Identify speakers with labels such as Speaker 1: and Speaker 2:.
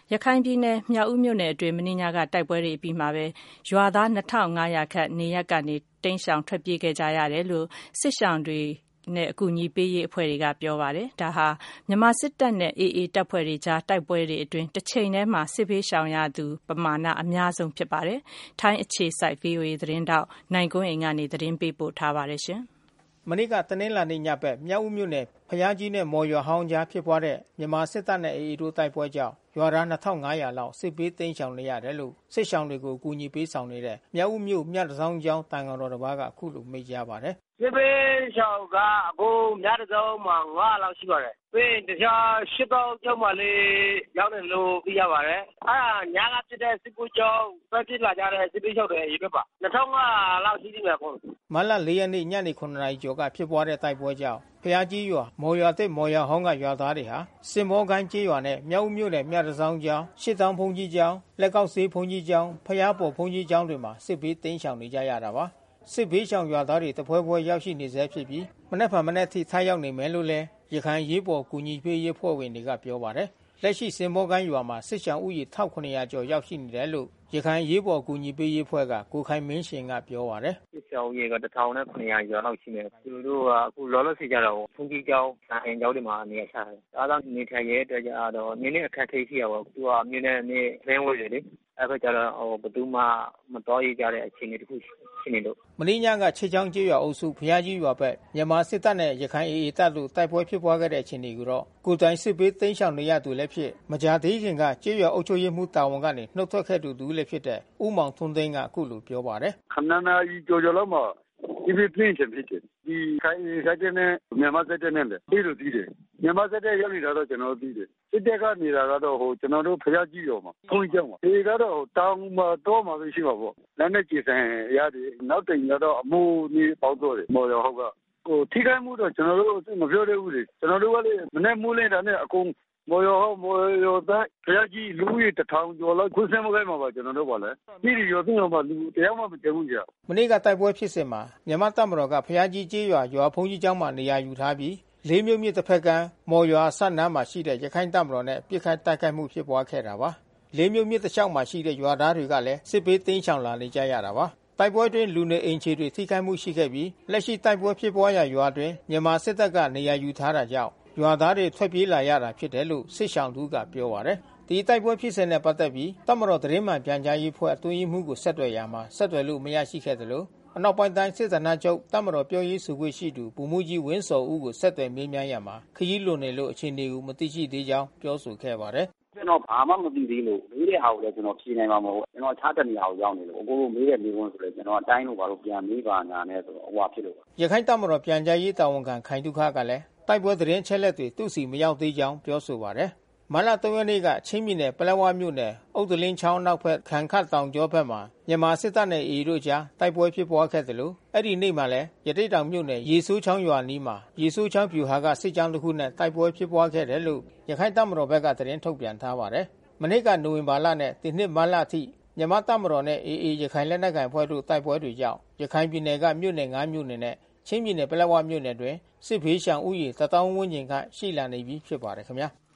Speaker 1: ရခိုင်ပြည်နယ်မြောက်ဦးမြို့နယ်အတွင်းမနေ့ညကတိုက်ပွဲတွေအပြီးမှာပဲရွာသား2500ခန့်နေရပ်ကနေတိမ်းရှောင်ထွက်ပြေးခဲ့ကြရတယ်လို့စစ်ရှောင်တွေနဲ့အကူအညီပေးရေးအဖွဲ့တွေကပြောပါတယ်။ဒါဟာမြန်မာစစ်တပ်နဲ့ AA တပ်ဖွဲ့တွေကြားတိုက်ပွဲတွေအတွင်းတစ်ချိန်တည်းမှာစစ်ဘေးရှောင်ရသူပမာဏအများဆုံးဖြစ်ပါတယ်။ထိုင်းအခြေစိုက် VOA သတင်းတောက်နိုင်ကွန်းအိမ်ကနေသတင်းပေးပို့ထားပါတယ်ရှင်
Speaker 2: ။မနေ့ကတနင်္လာနေ့ညဘက်မြောက်ဦးမြို့နယ်ဖျားကြီးနဲ့မော်ရွာဟောင်းကြားဖြစ်ပွားတဲ့မြန်မာစစ်တပ်နဲ့ AA တို့တိုက်ပွဲကြောင့်ရွာသား2500လောက်စစ်ဘေးတိမ်းရှောင်နေရတယ်လို့စစ်ရှောင်တွေကိုအကူအညီပေးဆောင်နေတဲ့မြောက်ဦးမြို့မြတ်တစောင်းကျောင်းတန်ဃာတော်တစ်ပါးကအခုလိုမိန့်ကြားပါတယ်
Speaker 3: ။စစ်ဘေးရှောင်ကအခုမြတ်တစောင်းမှာ9လောက်ရှိပါတယ်။ပြီးရင်တခြားရှစ်တောင်းကျောင်းမှာလေးရောက်တယ်လို့သိရပါတယ်။အဲ့ဒါညကဖြစ်တဲ့စစ်ကူကျောင်းပဲဖြစ်လာကြတဲ့စစ်ဘေးရှောင်တွေရေပဲပါ2500လောက်ရှိနေမှာပေါ့
Speaker 2: ။မလ4ရက်နေ့ညနေ9နာရီကျော်ကဖြစ်ပွားတဲ့တိုက်ပွဲကြောင့်ဖျားကြီးရွာမော်ရွာသစ်မော်ရွာဟောင်းကရွာသားတွေဟာစင်မောကိုင်းကျေးရွာနဲ့မြောက်ဦးမြို့နယ်မြတ်တစောင်းကျောင်းရှစ်တောင်းဘုံကြီးကျောင်းလက်ကောက်စေးဘုံကြီးကျောင်းဖျားပေါ်ဘုံကြီးကျောင်းတွေမှာစစ်ဘေးတိမ်းရှောင်နေကြရတာပါစစ်ဘေးရှောင်ရွာသားတွေတပွဲပွဲရောက်ရှိနေဆဲဖြစ်ပြီးမနေ့မနေ့ထိထားရောက်နေမယ်လို့လည်းရခိုင်ရေးပေါ်ကူညီပေးရေးဖွဲ့ဝင်တွေကပြောပါတယ်လက်ရှိစင်မောကိုင်းရွာမှာစစ်ရှောင်ဥယျာဉ်1900ကျော်ရောက်ရှိနေတယ်လို့ရခိုင်ရေးပေါ်ကူညီပေးရေးဖွဲ့ကကိုခိုင်မင်းရှင်ကပြောပါတယ်
Speaker 3: စစ်ရှောင်ဥယျာဉ်က1900ကျော်လောက်ရှိနေတယ်သူတို့ကအခုလောလောဆယ်ကြတော့ဘုန်းကြီးကျောင်းဆိုင်ကျောင်းတွေမှာနေရချတယ်ဒါကြောင့်နေထိုင်ရေးအတွက်ကြတော့နည်းနည်းအခက်အခဲရှိရပါဘူးသူကမြို့နယ်နဲ့ဖင်းဝဲတယ်လေအဲ့ဒါကြတော့ဘယ်သူမှမတော်ရကြတဲ့အခြေအနေတခုရှိနေလို့
Speaker 2: မင်းညကခြေချောင်းကျေးရွာအုပ်စုဖျားကြီးရွာဘက်မြန်မာစစ်တပ်နဲ့ရခိုင် AA တပ်တို့တိုက်ပွဲဖြစ်ပွားခဲ့တဲ့အခြေအနေကိုတော့ကိုတိုင်စစ်ပေးသိမ်းရှောင်နေရသူလည်းဖြစ်မကြာသေးခင်ကကျေးရွာအုပ်ချုပ်ရေးမှူးတာဝန်ကနေနှုတ်ထွက်ခဲ့သူလည်းဖြစ်တဲ့ဦးမောင်ထွန်းသိန်းကအခုလိုပြောပါတယ်
Speaker 4: ခဏနာကြီးကြော်လောက်မှာဒီပြင်းချင်ဖြစ်တယ်ဒီခိုင်စတဲ့နဲ့မြန်မာစတဲ့နဲ့လေပြီးလို့ပြီးတယ်မြန်မာစတဲ့ရောက်နေတာတော့ကျွန်တော်ပြီးတယ်စစ်တပ်ကနေတာကတော့ဟိုကျွန်တော်တို့ဖျားကြည့်ရောမှာဖုန်းကြောင်းပါဒီကတော့တောင်းမှာတော့မှာရှိပါပေါ့လက်နဲ့ကြည်ဆိုင်ရတယ်နောက်တင်တော့အမိုးနေပေါတော့တယ်မော်ရဟုတ်ကဟိုထိခိုက်မှုတော့ကျွန်တော်တို့မပြောသေးဘူးလေကျွန်တော်တို့ကလေမနေ့မိုးလင်းတာနဲ့အကုန်မော်ရောသားဖျားကြည့်လူကြီး1000ကျော်လောက်ခုစမ်းမခိုင်းမှာပါကျွန်တော်တို့ပါလေဒီရောသိတော့မှလူတရားမှမတည်ဘူးကြာ
Speaker 2: မနေ့ကတိုက်ပွဲဖြစ်စဉ်မှာမြန်မာတပ်မတော်ကဖျားကြီးကျေးရွာဖုန်ကြီးကျောင်းမှာနေရာယူထားပြီးလေးမြို့မြစ်တစ်ဖက်ကမ်းမော်ရွာဆက်နားမှာရှိတဲ့ရခိုင်တပ်မတော်နဲ့ပြစ်ခတ်တိုက်ခိုက်မှုဖြစ်ပွားခဲ့တာပါလေးမြို့မြစ်တစ်လျှောက်မှာရှိတဲ့ရွာသားတွေကလည်းစစ်ဘေးတိမ်းရှောင်လာနေကြရတာပါတိုက်ပွဲတွင်လူနေအိမ်ခြေတွေထိခိုက်မှုရှိခဲ့ပြီးလက်ရှိတိုက်ပွဲဖြစ်ပွားရာရွာတွင်မြန်မာစစ်တပ်ကနေရာယူထားတာကြောင့်ရွာသားတွေထွက်ပြေးလာရတာဖြစ်တယ်လို့စစ်ရှောင်သူကပြောပါတယ်ဒီတိုက်ပွဲဖြစ်စဉ်နဲ့ပတ်သက်ပြီးတပ်မတော်သတင်းမှန်ပြန်ကြားရေးဖွဲ့အတွင်းရေးမှူးကိုဆက်သွယ်ရမှာဆက်သွယ်လို့မရရှိခဲ့သလိုအနောက်ပိုင်းတိုင်းစစ်ဌာနချုပ်တပ်မတော်ပြောရေးဆိုခွင့်ရှိသူဗိုလ်မှူးကြီးဝင်းစောဦးကိုဆက်သွယ်မေးမြန်းရမှာခရီးလွန်နေလို့အခြေအနေကိုမသိရှိသေးကြောင်းပြောဆိုခဲ့ပါတယ်
Speaker 3: ကျွန်တော်ဘာမှမသိသေးလို့မေးတဲ့ဟာကိုလည်းကျွန်တော်ဖြေနိုင်မှာမဟုတ်ကျွန်တော်အခြားတနေရာကိုရောက်နေလို့အကိုတို့မေးတဲ့မေးခွန်းဆိုလည်းကျွန်တော်အတိုင်းလို့ဘာလို့ပြန်မေးပါညာနဲ့ဆိုတော့ဟိုဟာဖြစ်လို့
Speaker 2: ရခိုင်တပ်မတော်ပြန်ကြားရေးတာဝန်ခံခိုင်တုခကလည်းတိုက်ပွဲသတင်းချက်လက်တွေသူ့စီမရောက်သေးကြောင်းပြောဆိုပါတယ်မလ3ရက်နေ့ကချင်းပြည်နယ်ပလက်ဝမြို့နယ်အုတ်တလင်းချောင်းနောက်ဘက်ခံခတ်တောင်ကျောဘက်မှာမြန်မာစစ်တပ်နဲ့ AA တို့ကြားတိုက်ပွဲဖြစ်ပွားခဲ့တယ်လို့အဲ့ဒီနေ့မှာလည်းရတိတ်တောင်မြို့နယ်ရေဆိုးချောင်းရွာနီးမှာရေဆိုးချောင်းပြူဟာကစစ်ကြောင်းတစ်ခုနဲ့တိုက်ပွဲဖြစ်ပွားခဲ့တယ်လို့ရခိုင်တပ်မတော်ဘက်ကသတင်းထုတ်ပြန်ထားပါတယ်မနေ့ကနိုဝင်ဘာလနဲ့ဒီနှစ်မလအထိမြန်မာတပ်မတော်နဲ့ AA ရခိုင်လက်နက်ကိုင်ဖွဲ့တို့တိုက်ပွဲတွေကြောင့်ရခိုင်ပြည်နယ်ကမြို့နယ်9မြို့နယ်နဲ့ချင်းပြည်နယ်ပလက်ဝမြို့နယ်တွင်စစ်ဖေးရှောင်ဥယျာဉ်1000ဝန်းကျင်ခန့်ရှိလာနေပြီဖြစ်ပါတယ်ခင်ဗျာ